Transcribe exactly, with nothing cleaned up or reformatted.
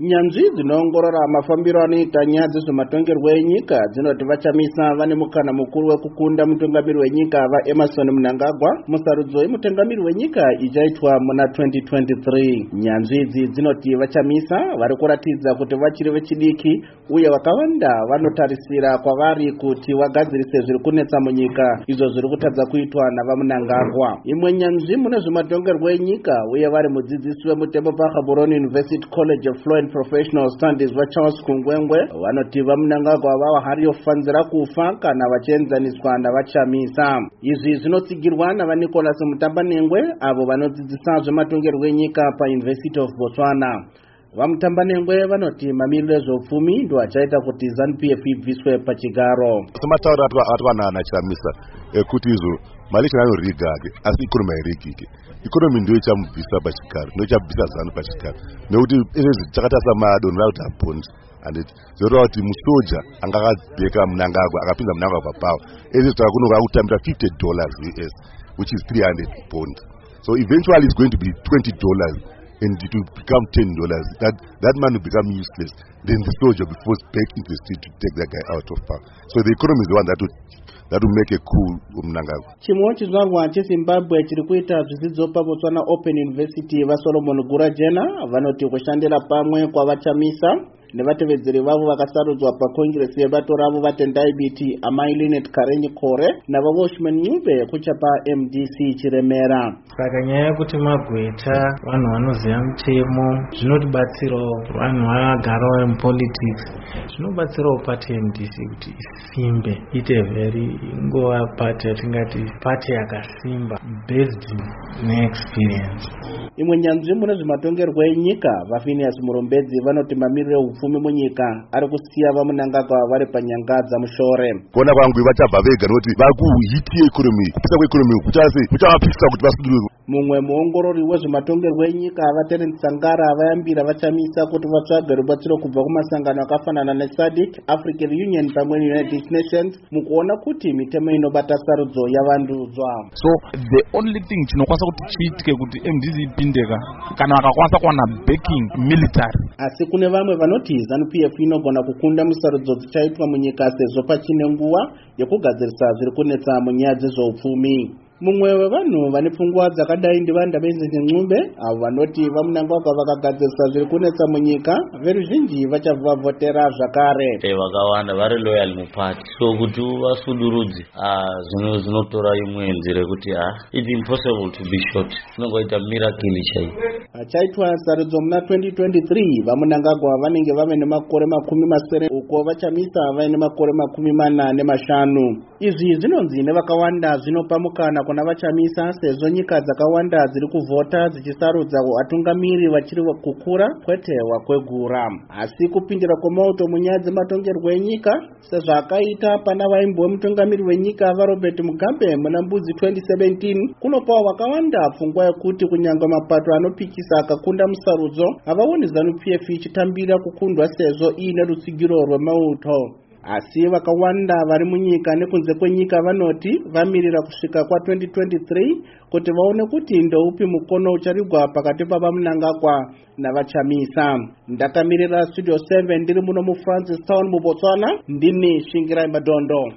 Nyanzvi dzinoongorora mafambiro anoita nyaya dzezvematongerwo enyika dzinoti vachamisa vane mukana mukuru wekukunda mutungamiri wenyika vaEmmerson Mnangagwa musarudzo yemutungamiri wenyika ichaitwa muna twenty twenty-three. Nyanzvi idzi dzinoti vachamisa vari kuratidza kuti vachiri vechidiki uye vakawanda vanotarisira kwavari kuti vagadzirise zviri kunetsa munyika izvo zviri kutadza kuitwa navaMnangagwa. Imwe nyanzvi mune zvematongerwo enyika uye vari mudzidzisi wemutembo paGaborone University College of Law and Professional Studies vaCharles Kungwengwe vanoti vaMnangagwa vava hari yofanzira kufa kana vachienzaniswa navachamisa. Izvi zvinotsigirwa navaNicholas Mutambanengwe avo vanodzidzisa zvematongerwo enyika paUniversity of Botswana. Vamutambanengwe vanoti mamiriro ezveupfumi ndo achaita kuti ZANU P F ibviswe pachigaro. Semataura atwana chamisa ekuti izvo mali chinoriga asi ikonomi hairigike. Ikonomi ndio ichamubvisa pachigaro, ndio ichabvisa ZANU pachigaro. Nekuti izvi chakatasa madonho rauti apondi and zvoreva kuti musoja angakabheka Mnangagwa akapinza Mnangagwa papawa izvi takakunoka kutambira fifty dollars U S which is three hundred pounds. So eventually it's going to be twenty dollars and it will become ten dollars. That that man will become useless. Then the soldier will be forced back into the street to take that guy out of power. So the economy is the one that will that will make a coup Mnangagwa. Chimwe chizvarwa cheZimbabwe chiri kuita zvidzidzo paBotswana Open University vaSolomon Gurajena vanoti kushandira pamwe kwavachamisa nevatevedzeri vavo vakasarudzwa pakongresi yebato ravo vatendai biti Amai Linet Karenyi Kore navaWashman Nyube kuchapa M D C Chiremera. Saka nyaya yekuti magweta vanhu vanoziva mutemo zvinotibatsirawo vanhu vagarawo mupolitics zvinobatsirawo pati M D C kuti isimbe ite very ingova pati yatingati pati yakasimba based neexperience. Imwe nyanzvi mune zvematongerwo enyika vaPhineas Murombedzi vanoti mamiriro eupfumi munyika ari kusiya vaMnangagwa vari panyangadza mushore. Kuona kwangu vachabva vega nekuti vakuhiti yeikonomi kupisa kweikonomi kuchavapisa kuti vasudurwe. Mumwe muongorori wezvematongerwo enyika vaTerence Sangara vayambira vachamisa kuti vatsvage rubatsiro kubva kumasangano akafanana neSADC, African Union pamwe neUnited Nations mukuona kuti mitemo inobata sarudzo yavandudzwa. So the only thing chinokwanisa kuti chiitike kuti M D C ipindeka kana vakakwanisa kuwana backing military. Asi kune vamwe vanoti ZANU P F inogona kukunda musarudzo dzichaitwa munyika sezvo pachine nguva yekugadzirisa zviri kunetsa munyaya dzezveupfumi. Mumwe wevanhu vane pfungwa dzakadai ndiVandabenzi Ncumbe avo vanoti vaMnangagwa vakagadzirisa zviri kunetsa munyika veruzhinji vachabva votera zvakare. Eh vakawanda vari loyal mupati so kuti vasudurudzi ah zvino zvinotora imwe nzira kuti ah it's impossible to be short inongoita miracle chai. Achaitwa sarudzo muna twenty twenty-three vaMnangagwa vanenge vave nemakore makumi masere uko vachamisa vaine makore makumi mana nemashanu. Izvi zvinonzi nevakawanda zvinopa mukana kuna vachamisa sezvo nyika dzakawanda dziri kuvhota dzichisarudza vatungamiri vachiri kukura kwete wakwegura. Asi kupindira kwemauto munyaya dzematongerwo enyika sezvakaita pana vaimbova mutungamiri wenyika vaRobert Mugabe muna Mbudzi twenty seventeen kunopawo vakawanda pfungwa yekuti kunyangwa mapato anopikisa akakunda musarudzo havaoni ZANU P F ichitambira kukundwa sezvo iine rutsigiro rwemauto. Asi vakawanda vari munyika nekunze kwenyika vanoti vamirira kusvika kwa twenty twenty-three kuti vaone kuti ndoupi mukono ucharigwa pakati pavaMnangagwa navachamisa. Ndakamirira Studio seven ndiri muno muFrancis Town muBotswana ndini Shingirai Madondo.